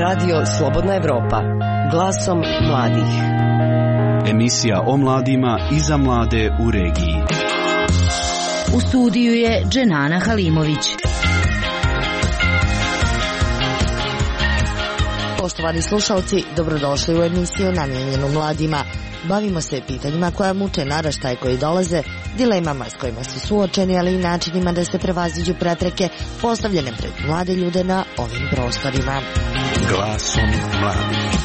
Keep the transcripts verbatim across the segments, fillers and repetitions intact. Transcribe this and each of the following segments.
Radio Slobodna Evropa, glasom mladih. Emisija o mladima i za mlade u regiji. U studiju je Dženana Halimović. Poštovani slušalci, dobrodošli u emisiju namijenjenu mladima. Bavimo se pitanjima koja muče naraštaje koji dolaze, dilemama s kojima su suočeni, ali i načinima da se prevaziđu prepreke postavljene pred mlade ljude na ovim prostorima. Glasom mladih.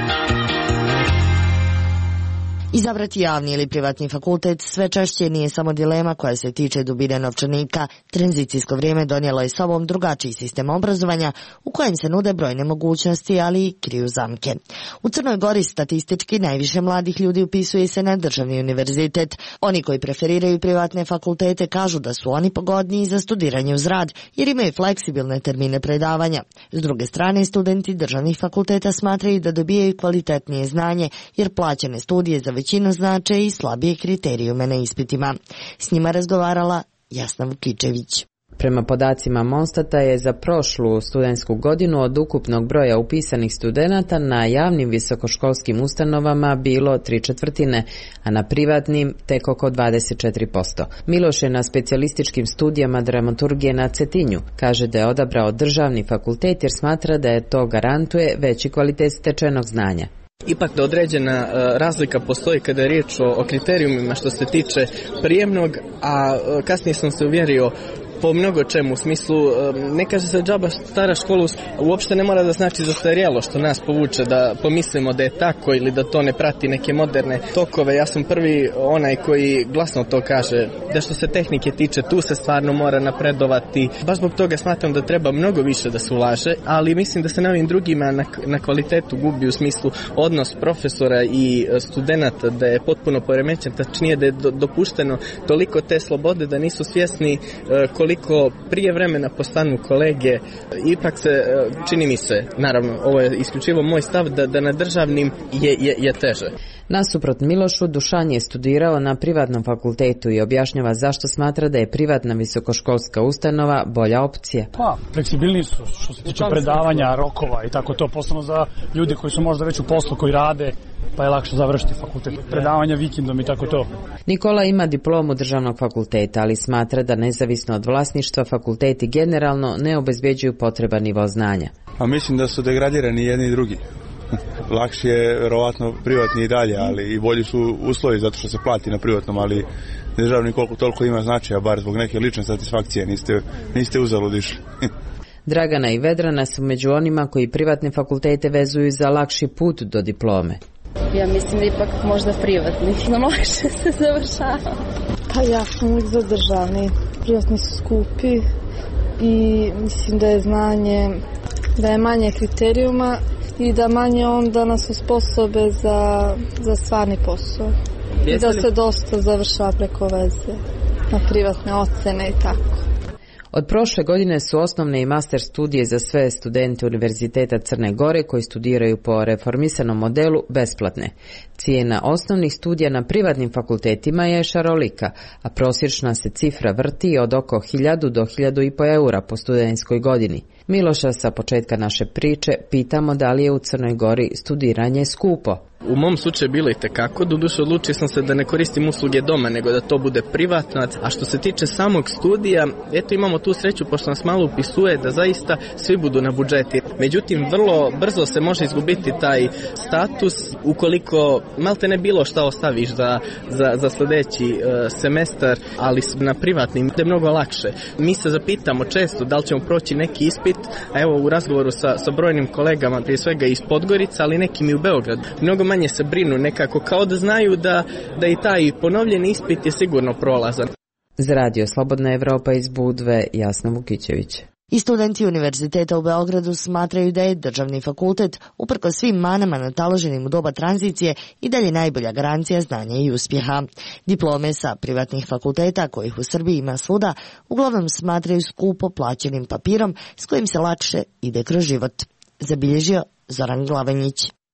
Izabrati javni ili privatni fakultet sve češće nije samo dilema koja se tiče dubine novčanika. Tranzicijsko vrijeme donijelo je sobom drugačiji sistem obrazovanja u kojem se nude brojne mogućnosti, ali i kriju zamke. U Crnoj Gori statistički najviše mladih ljudi upisuje se na državni univerzitet. Oni koji preferiraju privatne fakultete kažu da su oni pogodniji za studiranje uz rad, jer imaju fleksibilne termine predavanja. S druge strane, studenti državnih fakulteta smatraju da dobijaju kvalitetnije znanje, jer plaćene studije za većinu znače i slabije kriterijume na ispitima. S njima razgovarala Jasna Vukičević. Prema podacima Monstata je za prošlu studentsku godinu od ukupnog broja upisanih studenata na javnim visokoškolskim ustanovama bilo tri četvrtine, a na privatnim tek oko dvadeset četiri posto. Miloš je na specijalističkim studijama dramaturgije na Cetinju. Kaže da je odabrao državni fakultet jer smatra da je to garantuje veći kvalitet stečenog znanja. Ipak da određena razlika postoji kada je riječ o kriterijumima što se tiče prijemnog, a kasnije sam se uvjerio po mnogo čemu, u smislu, ne kaže se džaba stara škola, uopšte ne mora da znači zastarjelo, što nas povuče da pomislimo da je tako ili da to ne prati neke moderne tokove. Ja sam prvi onaj koji glasno to kaže, da što se tehnike tiče, tu se stvarno mora napredovati. Baš zbog toga smatram da treba mnogo više da se ulaže, ali mislim da se na ovim drugima na, na kvalitetu gubi, u smislu odnos profesora i studenata, da je potpuno poremećen, tačnije da je do, dopušteno toliko te slobode da nisu svjesni koliko koliko prije vremena postanu kolege. Ipak se, čini mi se, naravno, ovo je isključivo moj stav, da, da na državnim je, je, je teže. Nasuprot Milošu, Dušan je studirao na privatnom fakultetu i objašnjava zašto smatra da je privatna visokoškolska ustanova bolja opcija. Pa, fleksibilniji su što se tiče predavanja, rokova i tako to, posebno za ljude koji su možda već u poslu, koji rade, pa je lakše završiti fakultet. Predavanja vikendom i tako to. Nikola ima diplomu državnog fakulteta, ali smatra da nezavisno od vlasništva fakulteti generalno ne obezbeđuju potreban nivo znanja. A mislim da su degradirani jedni i drugi. Lakše je vjerovatno privatni i dalje, ali i bolji su uslovi zato što se plati na privatnom, ali državni koliko toliko ima značaja, bar zbog neke lične satisfakcije, niste, niste uzalud išli. Dragana i Vedrana su među onima koji privatne fakultete vezuju za lakši put do diplome. Ja mislim da ipak možda privatni, no lakše se završava. Pa ja sam uvijek za državni, privatni su skupi i mislim da je znanje, da je manje kriterijuma i da manje onda nas osposobe za, za stvarni posao. I da se dosta završava preko veze, na privatne ocene i tako. Od prošle godine su osnovne i master studije za sve studente Univerziteta Crne Gore koji studiraju po reformisanom modelu besplatne. Cijena osnovnih studija na privatnim fakultetima je šarolika, a prosječna se cifra vrti od oko hiljadu do hiljadu i po eura po studentskoj godini. Miloša sa početka naše priče pitamo da li je u Crnoj Gori studiranje skupo. U mom slučaju bilo i tekako, doduše odlučio sam se da ne koristim usluge doma, nego da to bude privatno. A što se tiče samog studija, eto imamo tu sreću, pošto nas malo upisuje, da zaista svi budu na budžeti. Međutim, vrlo brzo se može izgubiti taj status ukoliko malte ne bilo šta ostaviš za, za, za sljedeći uh, semestar, ali na privatnim je mnogo lakše. Mi se zapitamo često da li ćemo proći neki ispit, a evo u razgovoru sa, sa brojnim kolegama, prije svega iz Podgorica, ali nekim i u Beogradu, mnogo manje se brinu, nekako kao da znaju da, da i taj ponovljeni ispit je sigurno prolazan. Za Radio Slobodna Evropa iz Budve, Jasna Vukičević. I studenti Univerziteta u Beogradu smatraju da je državni fakultet, uprkos svim manama nataloženim u doba tranzicije, i dalje najbolja garancija znanja i uspjeha. Diplome sa privatnih fakulteta, kojih u Srbiji ima svuda, uglavnom smatraju skupo plaćenim papirom s kojim se lakše ide kroz život. Zabilježio Zoran Glavanjić.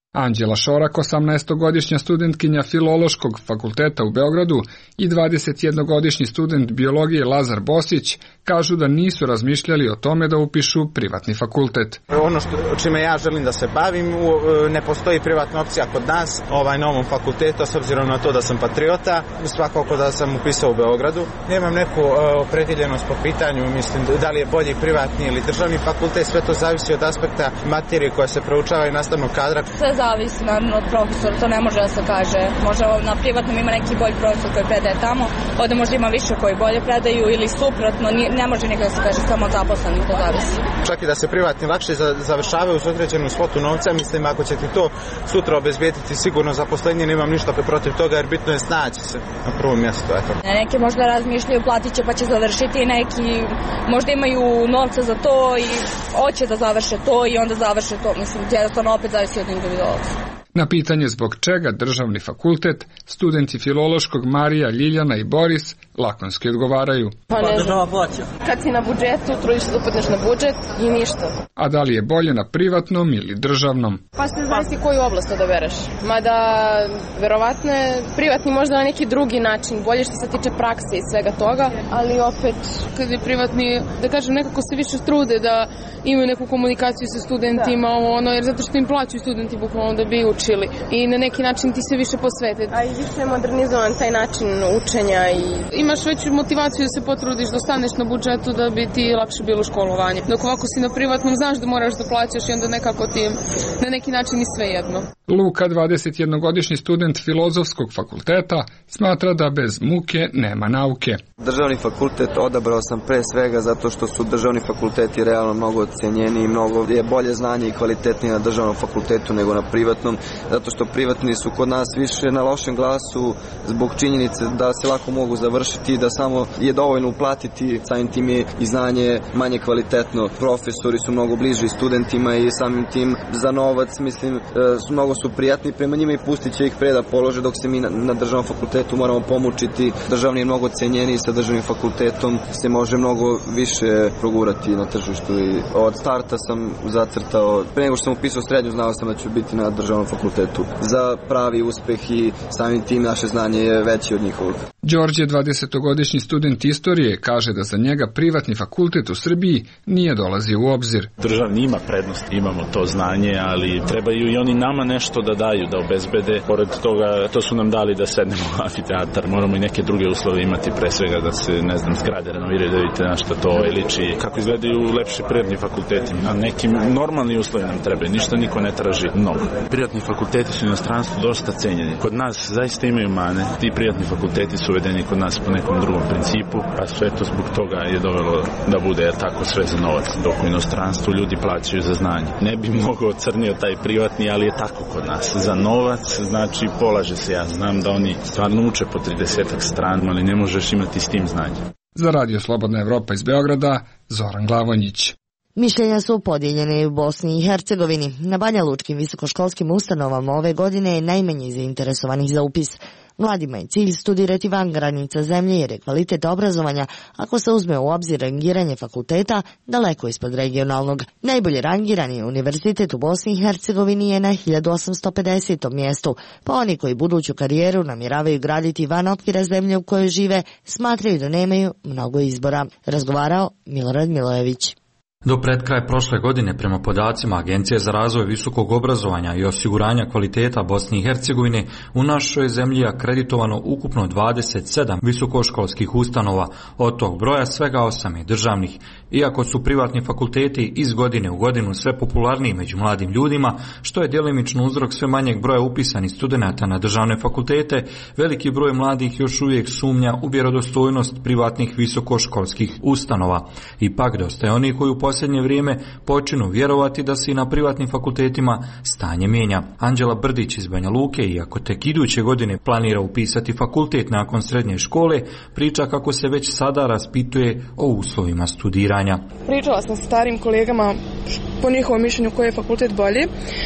Anđela Šorak, osamnaestogodišnja studentkinja Filološkog fakulteta u Beogradu, i dvadesetjednogodišnji student biologije Lazar Bosić kažu da nisu razmišljali o tome da upišu privatni fakultet. Ono što, čime ja želim da se bavim, ne postoji privatna opcija kod nas, ovaj, na ovom fakultetu, s obzirom na to da sam patriota, svakako da sam upisao u Beogradu. Nemam neku opredeljenost po pitanju, mislim, da li je bolji privatni ili državni fakultet, sve to zavisi od aspekta materije koja se proučava i nastavnog kadra. Sve zavisi naravno od profesora, to ne može da se kaže. Možda na privatnom ima neki bolji profesor koji predaje tamo, ovdje možda ima više koji bolje predaju ili suprotno, ne može nikada da se kaže samo zaposleni, to zavisi. Čak i da se privatni lakše završavaju uz određenu svotu novca, mislim ako će ti to sutra obezbijediti sigurno zaposlenje, nemam ništa protiv toga jer bitno je snaći se na prvom mjestu. Eto. Neki možda razmišljaju platit će pa će završiti, neki možda imaju novca za to i hoće da završe to i onda završe to, mislim, jednostavno opet zavisi od individualnosti. Na pitanje zbog čega državni fakultet, studenti Filološkog Marija, Ljiljana i Boris lakonski odgovaraju. Pa ne znam, kad si na budžetu, trudiš se da upadneš na budžet i ništa. A da li je bolje na privatnom ili državnom? Pa se zavisi koju oblast odabereš. Mada, verovatno je privatni možda na neki drugi način, bolje što se tiče prakse i svega toga, ali opet, kad je privatni, da kažem, nekako se više trude da imaju neku komunikaciju sa studentima, da. ono, jer zato što im plaćaju studenti bukvalno da bi učili i na neki način ti se više posvete. A i više je modernizovan taj način učenja i imaš veću motivaciju da se potrudiš da ostaneš na budžetu da bi ti lakše bilo školovanje. Dok ovako si na privatnom, znaš da moraš da plaćaš i onda nekako ti na neki način i sve jedno. Luka, dvadesetjednogodišnji student Filozofskog fakulteta, smatra da bez muke nema nauke. Državni fakultet odabrao sam pre svega zato što su državni fakulteti realno mnogo ocenjeni i mnogo je bolje znanje i kvalitetnije na državnom fakultetu nego na privatnom, zato što privatni su kod nas više na lošem glasu zbog činjenice da se lako mogu završiti i da samo je dovoljno uplatiti, samim tim je i znanje manje kvalitetno. Profesori su mnogo bliži studentima i samim tim za novac, mislim, mnogo su prijatni prema njima i pustit će ih pre da polože, dok se mi na, na državnom fakultetu moramo pomučiti. Državni je mnogo cenjeniji, sa državnim fakultetom se može mnogo više progurati na tržištu i od starta sam zacrtao, pre nego što sam upisao srednju, znao sam da ću biti na državnom fakultetu za pravi uspeh i samim tim naše znanje je veće od njihovog. Đorđe, dvadesetogodišnji student istorije, kaže da za njega privatni fakultet u Srbiji nije dolazio u obzir. Državni ima prednost, imamo to znanje, ali trebaju i oni nama nešto da daju, da obezbede. Pored toga, to su nam dali da sednemo u amfiteatar, moramo i neke druge uslove imati, pre svega da se, ne znam, zgrade renoviraju, da vidite na što to liči, kako izgledaju lepši privatni fakulteti. A nekim normalni uslovi nam trebaju, ništa niko ne traži mnogo. Privatni fakulteti su u inostranstvu dosta cenjeni. Kod nas zaista imaju mane, ti privatni fakulteti su uvedeni kod nas po nekom drugom principu, pa sve to zbog toga je dovelo da bude tako sve za novac, dok u inostranstvu ljudi plaćaju za znanje. Ne bi mnogo ocrnio taj privatni, ali je tako kod nas. Za novac, znači polaže se, ja znam da oni stvarno uče po tridesetak strana, ali ne možeš imati s tim znanje. Za Radio Slobodna Evropa iz Beograda, Zoran Glavonjić. Mišljenja su podijeljene u Bosni i Hercegovini. Na Banja Lučkim visokoškolskim ustanovama ove godine je najmanje zainteresovanih za upis. Mladima je cilj studirati van granica zemlje jer je kvalitet obrazovanja, ako se uzme u obzir rangiranje fakulteta, daleko ispod regionalnog. Najbolje rangirani univerzitet u Bosni i Hercegovini je na hiljadu osamsto pedesetom mjestu, pa oni koji buduću karijeru namjeravaju graditi van okvira zemlje u kojoj žive, smatraju da nemaju mnogo izbora. Razgovarao Milorad Milojević. Do pred kraj prošle godine, prema podacima Agencije za razvoj visokog obrazovanja i osiguranja kvaliteta Bosne i Hercegovine, u našoj zemlji je akreditovano ukupno dvadeset sedam visokoškolskih ustanova, od tog broja svega osam je državnih. Iako su privatni fakulteti iz godine u godinu sve popularniji među mladim ljudima, što je djelimično uzrok sve manjeg broja upisanih studenata na državne fakultete, veliki broj mladih još uvijek sumnja u vjerodostojnost privatnih visokoškolskih ustanova. Ipak dosta je oni koji u posljednje vrijeme počinu vjerovati da se i na privatnim fakultetima stanje mijenja. Anđela Brdić iz Banja Luke, iako tek iduće godine planira upisati fakultet nakon srednje škole, priča kako se već sada raspituje o uslovima studiranja. Pričala sam sa starim kolegama po njihovom mišljenju koji je fakultet bolji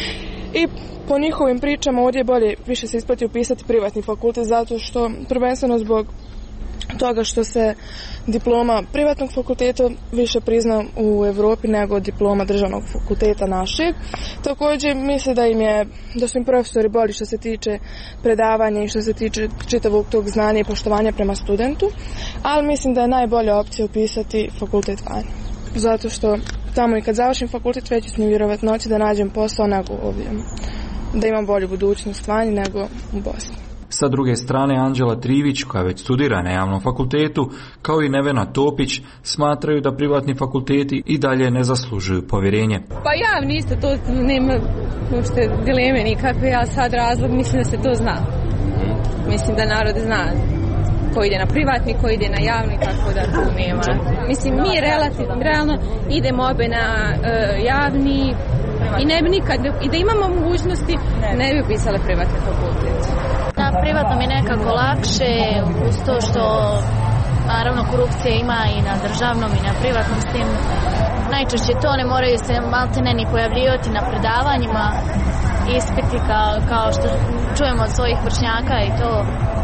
i po njihovim pričama ovdje je bolje više se isplati upisati privatni fakultet zato što prvenstveno zbog toga što se diploma privatnog fakulteta više prizna u Evropi nego diploma državnog fakulteta našeg. Također misle da im je, da su im profesori bolji što se tiče predavanja i što se tiče čitavog tog znanja i poštovanja prema studentu, ali mislim da je najbolja opcija upisati fakultet vani. Zato što tamo i kad završim fakultet veći su mi vjerovatnoći da nađem posao nego ovdje, da imam bolju budućnost vani nego u Bosni. Sa druge strane, Anđela Trivić, koja već studira na javnom fakultetu, kao i Nevena Topić, smatraju da privatni fakulteti i dalje ne zaslužuju povjerenje. Pa javni isto, to nema uopšte dileme nikakve, ja sad razlog mislim da se to zna. Mislim da narod zna ko ide na privatni, ko ide na javni, tako da tu nema. Mislim, mi relativno, realno idemo obe na uh, javni i ne bi nikad, i da imamo mogućnosti, ne bi upisale privatni fakultet. Na privatnom je nekako lakše, uz to što naravno korupcija ima i na državnom i na privatnom, s tim najčešće to ne moraju se maltene ni pojavljivati na predavanjima, ispiti kao, kao što čujemo od svojih vršnjaka i to,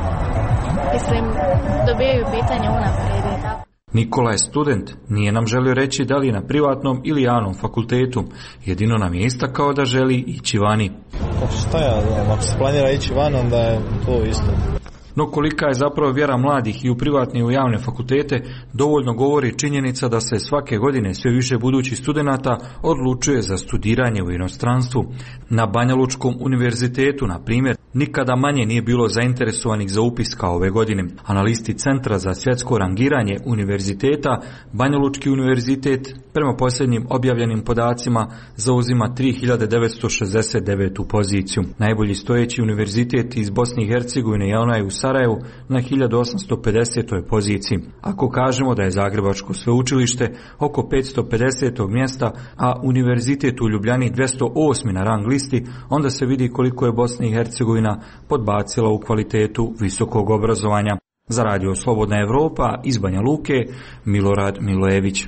mislim, dobijaju pitanje unaprijed i tako. Nikola je student, nije nam želio reći da li je na privatnom ili javnom fakultetu, jedino nam je istakao da želi ići vani. Šta ja, ako se planira ići van, onda je to isto. No kolika je zapravo vjera mladih i u privatne i u javne fakultete, dovoljno govori činjenica da se svake godine sve više budućih studenata odlučuje za studiranje u inostranstvu. Na Banjalučkom univerzitetu, na primjer, nikada manje nije bilo zainteresovanih za upis kao ove godine. A na listi Centra za svjetsko rangiranje univerziteta, Banjalučki univerzitet, prema posljednjim objavljenim podacima, zauzima tri hiljade devetsto šezdeset devetu poziciju. Najbolji stojeći univerzitet iz Bosne i Hercegovine je onaj u Sarajevu na hiljadu osamsto pedesetoj poziciji. Ako kažemo da je Zagrebačko sveučilište oko petsto pedesetog mjesta, a univerzitet u Ljubljani dvjesto osmi na rang listi, onda se vidi koliko je Bosna i Hercegovina podbacila u kvalitetu visokog obrazovanja. Za radio Slobodna Evropa iz Banja Luke, Milorad Milojević.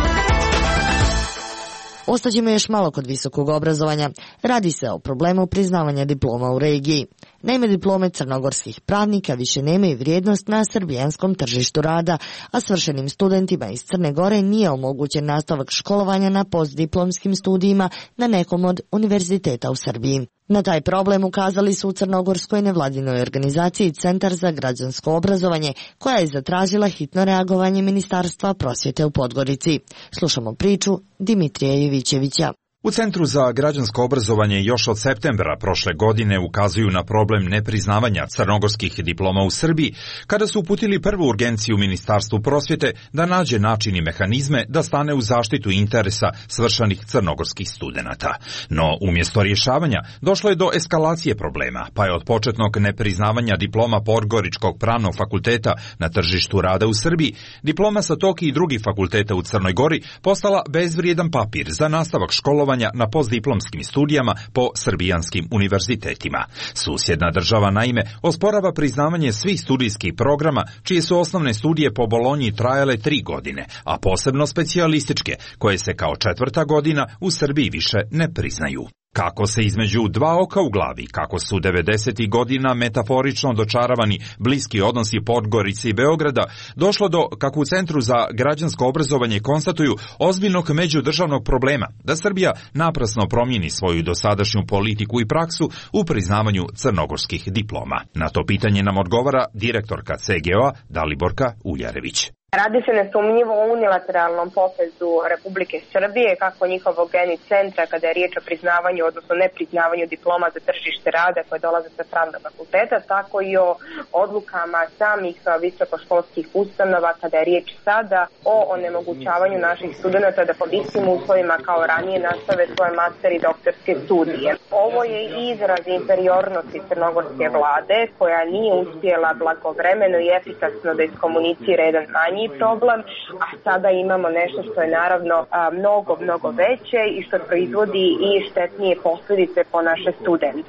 Ostaćemo još malo kod visokog obrazovanja. Radi se o problemu priznavanja diploma u regiji. Naime, diplome crnogorskih pravnika više nemaju vrijednost na srbijanskom tržištu rada, a svršenim studentima iz Crne Gore nije omogućen nastavak školovanja na postdiplomskim studijima na nekom od univerziteta u Srbiji. Na taj problem ukazali su u crnogorskoj nevladinoj organizaciji Centar za građansko obrazovanje, koja je zatražila hitno reagovanje Ministarstva prosvjete u Podgorici. Slušamo priču Dimitrija Jevićevića. U Centru za građansko obrazovanje još od septembra prošle godine ukazuju na problem nepriznavanja crnogorskih diploma u Srbiji, kada su uputili prvu urgenciju Ministarstvu prosvjete da nađe način i mehanizme da stane u zaštitu interesa svršanih crnogorskih studenata. No, umjesto rješavanja, došlo je do eskalacije problema, pa je od početnog nepriznavanja diploma Podgoričkog pravnog fakulteta na tržištu rada u Srbiji, diploma sa Toki i drugih fakulteta u Crnoj Gori postala bezvrijedan papir za nastavak školovanja na postdiplomskim studijama po srbijanskim univerzitetima. Susjedna država naime osporava priznavanje svih studijskih programa čije su osnovne studije po Bolonji trajale tri godine, a posebno specijalističke, koje se kao četvrta godina u Srbiji više ne priznaju. Kako se između dva oka u glavi, kako su devedesetih godina metaforično dočaravani bliski odnosi Podgorice i Beograda, došlo do, kako u Centru za građansko obrazovanje konstatuju, ozbiljnog međudržavnog problema, da Srbija naprasno promijeni svoju dosadašnju politiku i praksu u priznavanju crnogorskih diploma. Na to pitanje nam odgovara direktorka C G O-a Daliborka Uljarević. Radi se nesumnjivo o unilateralnom potezu Republike Srbije, kako njihovog geni centra kada je riječ o priznavanju, odnosno nepriznavanju diploma za tržište rada koje dolaze sa pravnog fakulteta, tako i o odlukama samih visokoškolskih ustanova kada je riječ sada o onemogućavanju naših studenata da pod istim uslovima kao ranije nastave svoje master i doktorske studije. Ovo je izraz inferiornosti crnogorske vlade koja nije uspjela blagovremeno i efikasno da iskomunicira jedan manji problem, a sada imamo nešto što je naravno a, mnogo, mnogo veće i što proizvodi i štetnije posljedice po naše studente.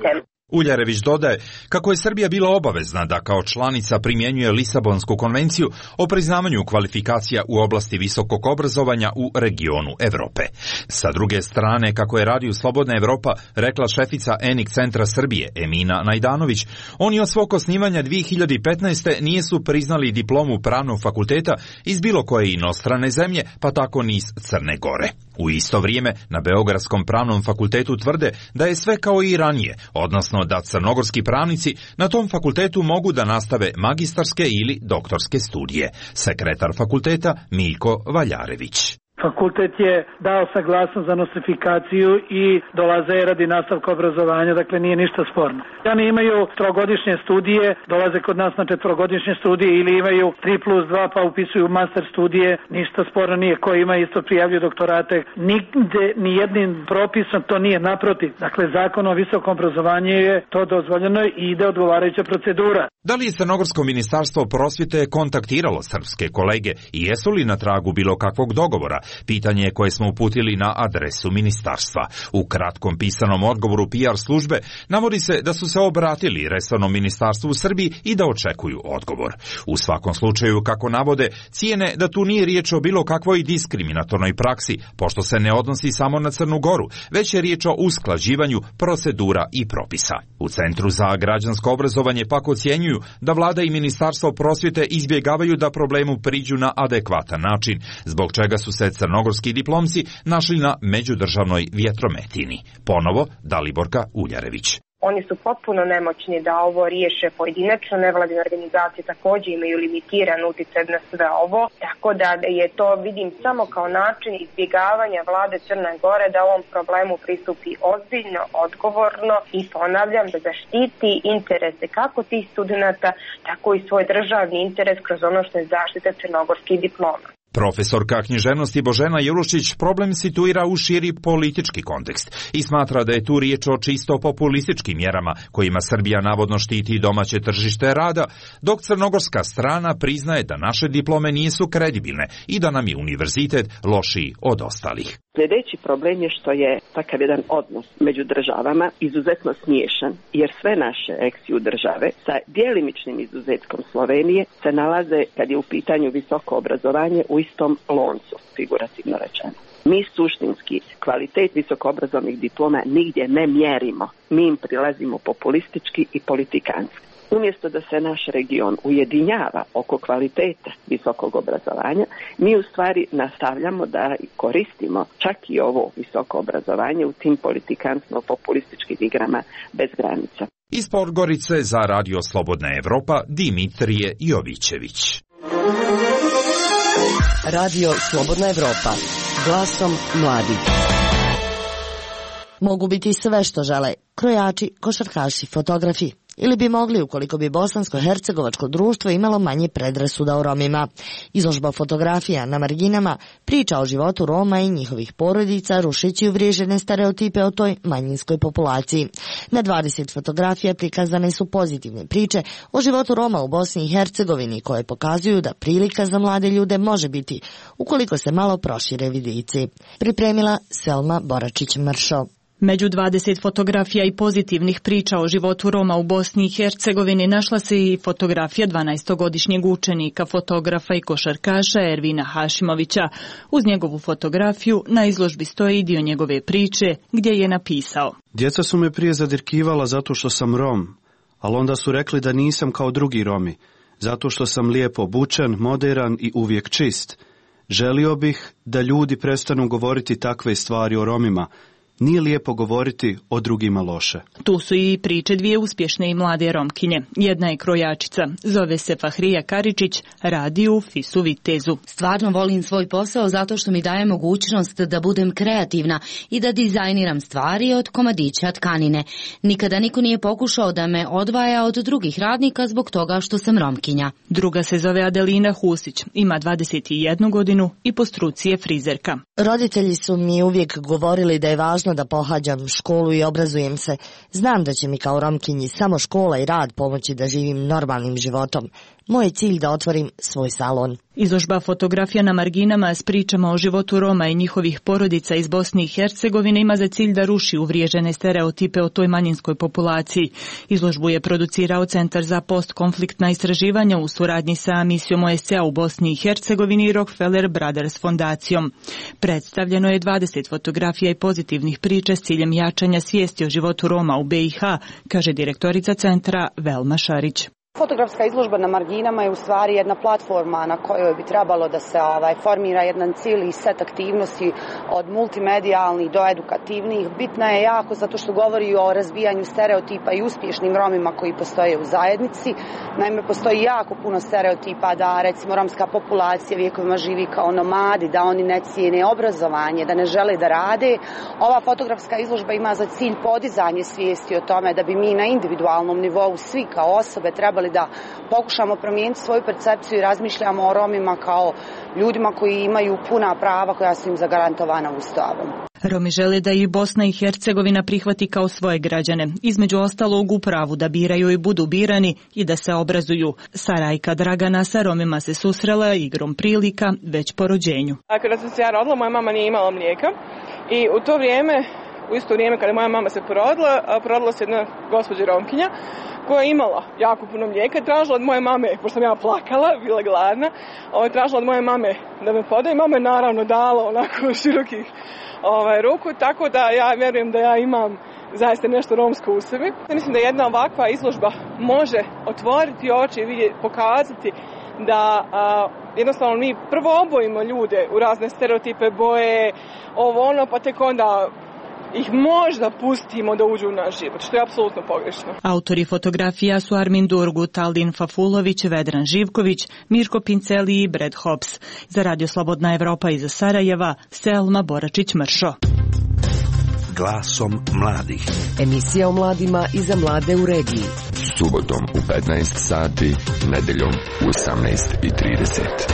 Uljarević dodaje kako je Srbija bila obavezna da kao članica primjenjuje Lisabonsku konvenciju o priznavanju kvalifikacija u oblasti visokog obrazovanja u regionu Evrope. Sa druge strane, kako je Radio Slobodna Evropa rekla šefica ENIC centra Srbije Emina Najdanović, oni od svog osnivanja dvije hiljade petnaeste. nisu priznali diplomu pravnog fakulteta iz bilo koje inostrane zemlje, pa tako ni iz Crne Gore. U isto vrijeme na Beogradskom pravnom fakultetu tvrde da je sve kao i ranije, odnosno da crnogorski pravnici na tom fakultetu mogu da nastave magistarske ili doktorske studije. Sekretar fakulteta Miljko Valjarević. Fakultet je dao saglasnost za nostrifikaciju i dolaze radi nastavka obrazovanja, dakle nije ništa sporno. Oni imaju trogodišnje studije, dolaze kod nas na četvorogodišnje studije ili imaju tri plus dva pa upisuju master studije, ništa sporno nije. Ko ima isto prijavljuju doktorate, nigde ni jednim propisom to nije, naprotiv. Dakle, zakon o visokom obrazovanju je to dozvoljeno i ide odgovarajuća procedura. Da li je Crnogorsko ministarstvo prosvjete kontaktiralo srpske kolege i jesu li na tragu bilo kakvog dogovora? Pitanje je koje smo uputili na adresu ministarstva. U kratkom pisanom odgovoru P R službe navodi se da su se obratili resornom ministarstvu u Srbiji i da očekuju odgovor. U svakom slučaju, kako navode, cijene da tu nije riječ o bilo kakvoj diskriminatornoj praksi, pošto se ne odnosi samo na Crnu Goru, već je riječ o usklađivanju procedura i propisa. U Centru za građansko obrazovanje pak ocjenjuju da vlada i ministarstvo prosvjete izbjegavaju da problemu priđu na adekvatan način, zbog čega su se crnogorski diplomci našli na međudržavnoj vjetrometini. Ponovo Daliborka Uljarević. Oni su potpuno nemoćni da ovo riješe pojedinačno, nevladine organizacije također imaju limitiran utjecaj na sve ovo, tako da je to vidim samo kao način izbjegavanja vlade Crne Gore da ovom problemu pristupi ozbiljno, odgovorno i ponavljam da zaštiti interese kako tih studenata, tako i svoj državni interes kroz ono što je zaštita crnogorskih diploma. Profesorka književnosti Božena Jelušić problem situira u širi politički kontekst i smatra da je tu riječ o čisto populističkim mjerama kojima Srbija navodno štiti domaće tržište rada, dok crnogorska strana priznaje da naše diplome nisu kredibilne i da nam je univerzitet lošiji od ostalih. Sljedeći problem je što je takav jedan odnos među državama izuzetno smiješan, jer sve naše eksiju države, sa djelimičnim izuzetkom Slovenije, se nalaze, kad je u pitanju visoko obrazovanje, u istom loncu, figurativno rečeno. Mi suštinski kvalitet visokoobrazovnih diploma nigdje ne mjerimo. Mi im prilazimo populistički i politikanski. Umjesto da se naš region ujedinjava oko kvaliteta visokog obrazovanja, mi u stvari nastavljamo da koristimo čak i ovo visoko obrazovanje u tim politikansko-populističkim igrama bez granica. Iz Podgorice za Radio Slobodna Evropa Dimitrije Jovićević. Radio Slobodna Evropa, glasom mladih. Mogu biti sve što žele, krojači, košarkaši, fotografi. Ili bi mogli ukoliko bi bosansko-hercegovačko društvo imalo manje predrasuda o Romima. Izložba fotografija na marginama priča o životu Roma i njihovih porodica, rušeći uvriježene stereotipe o toj manjinskoj populaciji. Na dvadeset fotografija prikazane su pozitivne priče o životu Roma u Bosni i Hercegovini, koje pokazuju da prilika za mlade ljude može biti ukoliko se malo prošire vidici. Pripremila Selma Boračić-Mršo. Među dvadeset fotografija i pozitivnih priča o životu Roma u Bosni i Hercegovini našla se i fotografija dvanaestogodišnjeg učenika, fotografa i košarkaša Ervina Hašimovića. Uz njegovu fotografiju na izložbi stoji i dio njegove priče gdje je napisao: Djeca su me prije zadirkivala zato što sam Rom, ali onda su rekli da nisam kao drugi Romi, zato što sam lijepo obučen, modern i uvijek čist. Želio bih da ljudi prestanu govoriti takve stvari o Romima. Nije lijepo govoriti o drugima loše. Tu su i priče dvije uspješne i mlade Romkinje. Jedna je krojačica, zove se Fahrija Karičić, radi u Fisu Vitezu. Stvarno volim svoj posao zato što mi daje mogućnost da budem kreativna i da dizajniram stvari od komadića tkanine. Nikada niko nije pokušao da me odvaja od drugih radnika zbog toga što sam Romkinja. Druga se zove Adelina Husić, ima dvadeset jednu godinu i po struci je frizerka. Roditelji su mi uvijek govorili da je važno da pohađam školu i obrazujem se. Znam da će mi kao Romkinji samo škola i rad pomoći da živim normalnim životom. Moj je cilj da otvorim svoj salon. Izložba fotografija na marginama s pričama o životu Roma i njihovih porodica iz Bosne i Hercegovine ima za cilj da ruši uvriježene stereotipe o toj manjinskoj populaciji. Izložbu je producirao Centar za postkonfliktna istraživanja u suradnji sa misijom O S C A u Bosni i Hercegovini i Rockefeller Brothers fondacijom. Predstavljeno je dvadeset fotografija i pozitivnih priča s ciljem jačanja svijesti o životu Roma u B i H, kaže direktorica centra Velma Šarić. Fotografska izložba na marginama je u stvari jedna platforma na kojoj bi trebalo da se ovaj, formira jedan cijeli set aktivnosti od multimedijalnih do edukativnih. Bitna je jako zato što govori o razbijanju stereotipa i uspješnim Romima koji postoje u zajednici. Naime, postoji jako puno stereotipa da recimo romska populacija vjekovima živi kao nomadi, da oni ne cijene obrazovanje, da ne žele da rade. Ova fotografska izložba ima za cilj podizanje svijesti o tome da bi mi na individualnom nivou svi kao osobe trebali da pokušamo promijeniti svoju percepciju i razmišljamo o Romima kao ljudima koji imaju puna prava koja su im zagarantovana Ustavom. Romi žele da ih Bosna i Hercegovina prihvati kao svoje građane, između ostalog u pravu da biraju i budu birani i da se obrazuju. Sarajka Dragana sa Romima se susrela igrom prilika već po rođenju. A kada sam se ja rodila, moja mama nije imala mlijeka i u to vrijeme, u isto vrijeme kada moja mama se porodila, porodila se jedna gospođa Romkinja koja je imala jako puno mlijeka, tražila od moje mame, pošto sam ja plakala, bila gladna, ovaj, tražila od moje mame da me podaje. Mama je naravno dala onako širokih ovaj, ruku, tako da ja vjerujem da ja imam zaista nešto romsko u sebi. Mislim da jedna ovakva izložba može otvoriti oči i vidjeti, pokazati da a, jednostavno mi prvo obojimo ljude u razne stereotipe, boje, ovo ono, pa tek onda ih možda pustimo da uđu u naš život, što je apsolutno pogrešno. Autori fotografija su Armin Durgut, Aldin Fafulović, Vedran Živković, Mirko Pinceli i Brad Hobbs. Za Radio Slobodna Evropa iz Sarajeva, Selma Boračić-Mršo. Glasom mladih. Emisija o mladima i za mlade u regiji. Subotom u petnaest sati, nedeljom u osamnaest i trideset.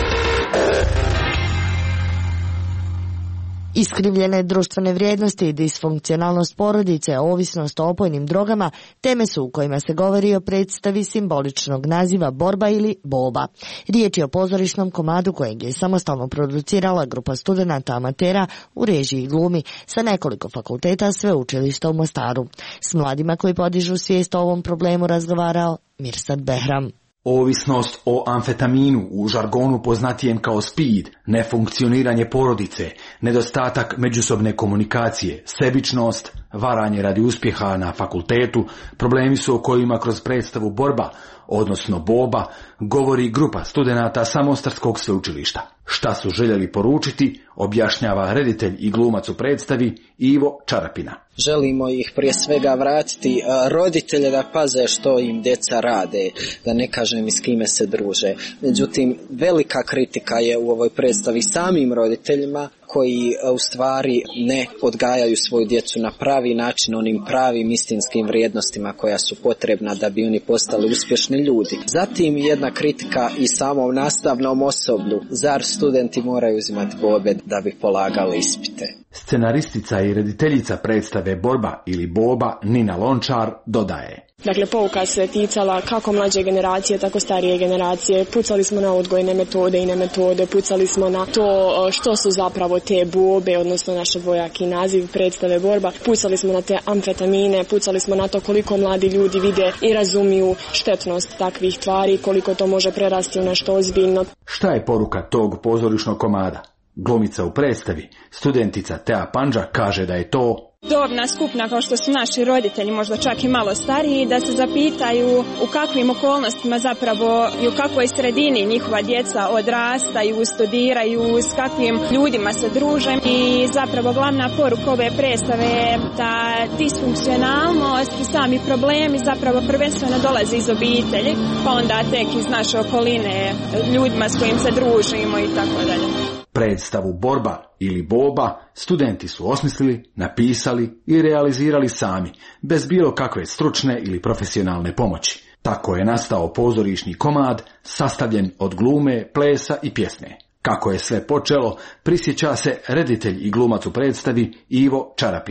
Iskrivljene društvene vrijednosti i disfunkcionalnost porodice, ovisnost o opojnim drogama, teme su u kojima se govori o predstavi simboličnog naziva Borba ili Boba. Riječ je o pozorišnom komadu kojeg je samostalno producirala grupa studenata amatera u režiji i glumi sa nekoliko fakulteta sveučilišta u Mostaru. S mladima koji podižu svijest o ovom problemu razgovarao Mirsad Behram. Ovisnost o amfetaminu, u žargonu poznatijem kao speed, nefunkcioniranje porodice, nedostatak međusobne komunikacije, sebičnost, varanje radi uspjeha na fakultetu, problemi su o kojima kroz predstavu Borba, odnosno Boba, govori grupa studenata sa Mostarskog sveučilišta. Šta su željeli poručiti, objašnjava reditelj i glumac u predstavi Ivo Čarapina. Želimo ih prije svega vratiti roditelje da paze što im djeca rade, da ne kažem i s kime se druže. Međutim, velika kritika je u ovoj predstavi samim roditeljima koji u stvari ne odgajaju svoju djecu na pravi način, onim pravim istinskim vrijednostima koja su potrebna da bi oni postali uspješni ljudi. Zatim jedna kritika i samom nastavnom osoblju. Zar studenti moraju uzimati bobe da bi polagali ispite? Scenaristica i rediteljica predstave Borba ili Boba Nina Lončar dodaje. Dakle, pouka se ticala kako mlađe generacije, tako starije generacije. Pucali smo na odgojne metode i ne metode, pucali smo na to što su zapravo te bobe, odnosno naš dvojaki naziv predstave Borba. Pucali smo na te amfetamine, pucali smo na to koliko mladi ljudi vide i razumiju štetnost takvih tvari, koliko to može prerasti u nešto ozbiljno. Šta je poruka tog pozorišnog komada? Glumica u predstavi, studentica Tea Pandža, kaže da je to dobna skupina kao što su naši roditelji, možda čak i malo stariji, da se zapitaju u kakvim okolnostima zapravo i u kakvoj sredini njihova djeca odrastaju, studiraju, s kakvim ljudima se druže. I zapravo glavna poruka ove predstave je da disfunkcionalnost i sami problemi zapravo prvenstveno dolaze iz obitelji, pa onda tek iz naše okoline, ljudima s kojim se družimo i tako dalje. Predstavu Borba ili Boba studenti su osmislili, napisali i realizirali sami, bez bilo kakve stručne ili profesionalne pomoći. Tako je nastao pozorišni komad sastavljen od glume, plesa i pjesme. Kako je sve počelo, prisjeća se reditelj i glumac u predstavi Ivo Čarapina.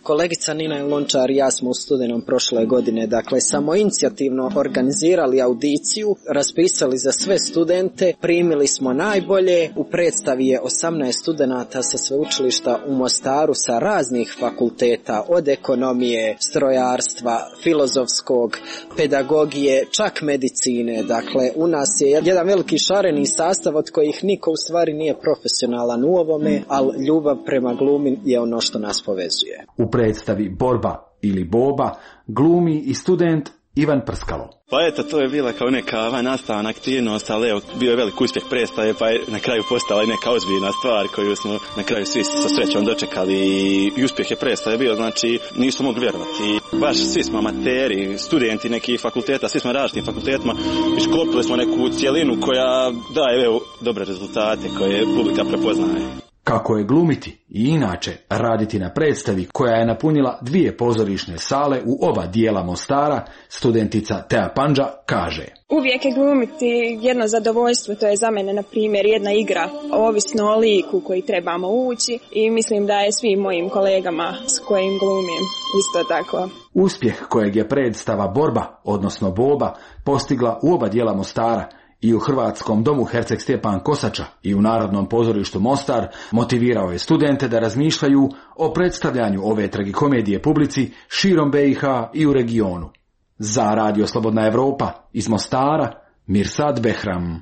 Kolegica Nina Lončar i ja smo u studenom prošle godine, dakle, samoinicijativno organizirali audiciju, raspisali za sve studente, primili smo najbolje, u predstavi je osamnaest studenata sa sveučilišta u Mostaru sa raznih fakulteta, od ekonomije, strojarstva, filozofskog, pedagogije, čak medicine. Dakle, u nas je jedan veliki šareni sastav od kojih niko u stvari nije profesionalan u ovome, ali ljubav prema glumi je ono što nas povezuje. U predstavi Borba ili Boba glumi i student Ivan Prskalo. Pa eto, to je bila kao neka nastavna aktivnost, ali evo, bio je velik uspjeh predstave, pa je na kraju postala i neka ozbiljna stvar koju smo na kraju svi sa srećom dočekali i uspjeh je predstave bio, znači nismo mogli vjerovati. Baš svi smo amateri, studenti nekih fakulteta, svi smo na različitim fakultetima, isklopili smo neku cijelinu koja daje evo, dobre rezultate koje publika prepoznaje. Kako je glumiti i inače raditi na predstavi koja je napunila dvije pozorišne sale u oba dijela Mostara, studentica Tea Pandža kaže: Uvijek je glumiti jedno zadovoljstvo, to je za mene, na primjer, jedna igra, ovisno o liku koji trebamo ući i mislim da je svim mojim kolegama s kojim glumim isto tako. Uspjeh kojeg je predstava Borba, odnosno Boba, postigla u oba dijela Mostara, i u Hrvatskom domu Herceg Stjepan Kosača i u Narodnom pozorištu Mostar, motivirao je studente da razmišljaju o predstavljanju ove tragikomedije publici širom B i H i u regionu. Za Radio Slobodna Evropa iz Mostara, Mirsad Behram.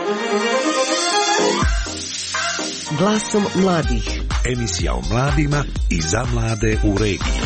Glasom mladih. Emisija o mladima i za mlade u regiji.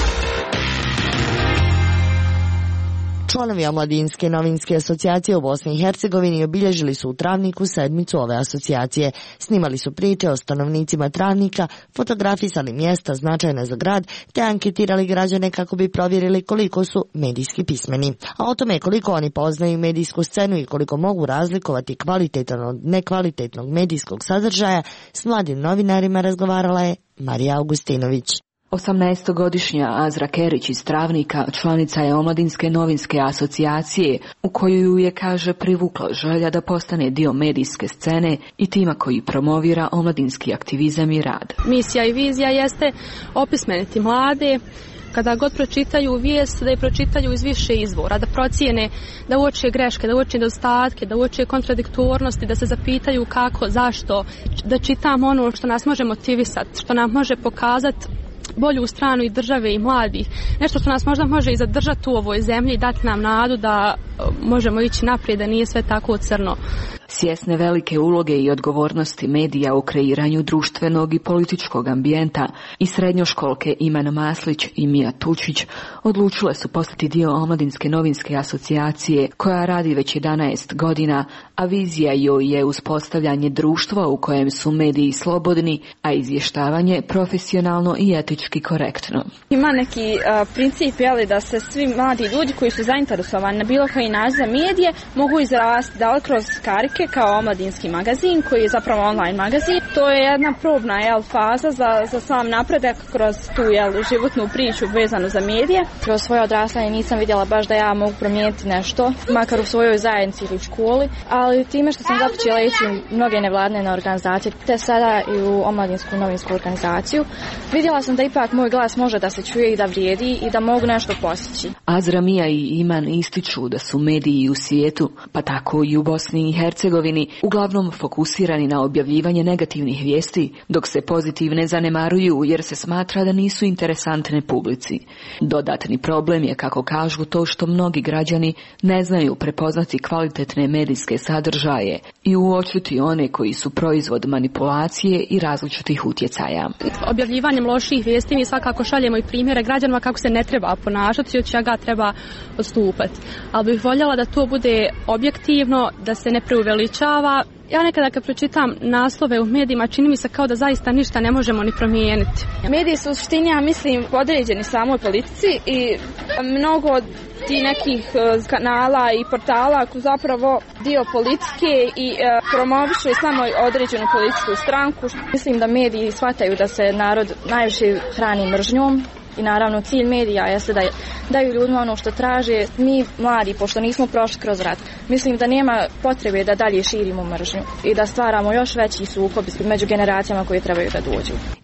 Članovi Omladinske novinske asocijacije u Bosni i Hercegovini obilježili su u Travniku sedmicu ove asocijacije. Snimali su priče o stanovnicima Travnika, fotografisali mjesta značajna za grad, te anketirali građane kako bi provjerili koliko su medijski pismeni. A o tome koliko oni poznaju medijsku scenu i koliko mogu razlikovati kvalitetan od nekvalitetnog medijskog sadržaja, s mladim novinarima razgovarala je Marija Augustinović. osamnaestogodišnja Azra Kerić iz Travnika članica je Omladinske novinske asocijacije, u koju ju je, kaže, privukla želja da postane dio medijske scene i tima koji promovira omladinski aktivizam i rad. Misija i vizija jeste opismeniti mlade, kada god pročitaju vijest, da je pročitaju iz više izvora, da procijene, da uoče greške, da uoče nedostatke, da uoče kontradiktornosti, da se zapitaju kako, zašto, da čitamo ono što nas može motivisati, što nam može pokazati bolju stranu i države i mladih. Nešto što nas možda može i zadržati u ovoj zemlji i dati nam nadu da možemo ići naprijed, da nije sve tako crno. Svjesne velike uloge i odgovornosti medija u kreiranju društvenog i političkog ambijenta i srednjoškolke Iman Maslić i Mija Tučić odlučile su postati dio Omladinske novinske asocijacije koja radi već jedanaest godina, a vizija joj je uspostavljanje društva u kojem su mediji slobodni, a izvještavanje profesionalno i etički korektno. Ima neki uh, princip, jeli, da se svi mladi ljudi koji su zainteresovani na bilo koji način za medije mogu izrasti da li kroz karike kao omladinski magazin koji je zapravo online magazin. To je jedna probna jel, faza za, za sam napredak kroz tu jel, životnu priču vezanu za medije. Kroz svoje odrastanje nisam vidjela baš da ja mogu promijeniti nešto, makar u svojoj zajednici ili u školi, ali time što sam započela ići u mnoge nevladne organizacije, te sada i u Omladinsku novinsku organizaciju, vidjela sam da ipak moj glas može da se čuje i da vrijedi i da mogu nešto postići. Azra, Mija i Iman ističu da su mediji u svijetu, pa tako i u Bosni i Hercegovini, uglavnom fokusirani na objavljivanje negativnih vijesti, dok se pozitivne zanemaruju jer se smatra da nisu interesantne publici. Dodatni problem je, kako kažu, to što mnogi građani ne znaju prepoznati kvalitetne medijske sadržaje i uočiti one koji su proizvod manipulacije i različitih utjecaja. Objavljivanjem loših vijesti mi svakako šaljemo i primjere građanima kako se ne treba ponašati i od čega treba odstupati. Ali bih voljela da to bude objektivno, da se ne preuveličava. Ja nekada kad pročitam naslove u medijima čini mi se kao da zaista ništa ne možemo ni promijeniti. Mediji su u suštini, ja mislim, podređeni samoj politici i mnogo od ti nekih kanala i portala koji zapravo dio politike i e, promovišu samo određenu političku stranku. Mislim da mediji shvataju da se narod najviše hrani mržnjom. I naravno cilj medija jeste da daju ljudima ono što traže. Mi mladi, pošto nismo prošli kroz rat, mislim da nema potrebe da dalje širimo mržnju i da stvaramo još veći sukob među generacijama koje trebaju da dođu.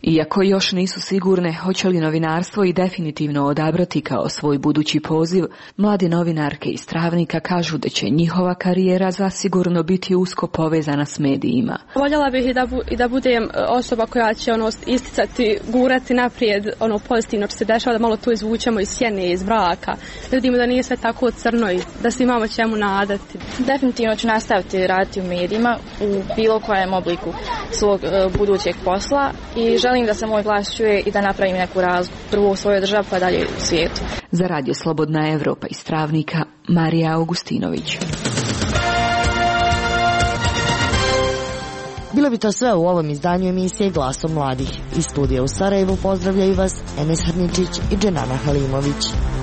Iako još nisu sigurne hoće li novinarstvo i definitivno odabrati kao svoj budući poziv, mlade novinarke iz Travnika kažu da će njihova karijera zasigurno biti usko povezana s medijima. Voljela bih i da, bu, i da budem osoba koja će ono isticati, gurati naprijed ono pozitivno što se dešava, da malo to izvučemo iz sjene, iz mraka, da vidimo da nije sve tako crno i da se imamo čemu nadati. Definitivno ću nastaviti raditi u medijima u bilo kojem obliku svog uh, budućeg posla i želim da se moj glas čuje i da napravim neku razliku, prvo u svojoj državi pa dalje u svijetu. Za Radio Slobodna Evropa iz Travnika, Marija Augustinović. Bilo bi to sve u ovom izdanju emisije Glasom mladih. Iz studija u Sarajevu pozdravljaju vas Enes Hrničić i Dženana Halimović.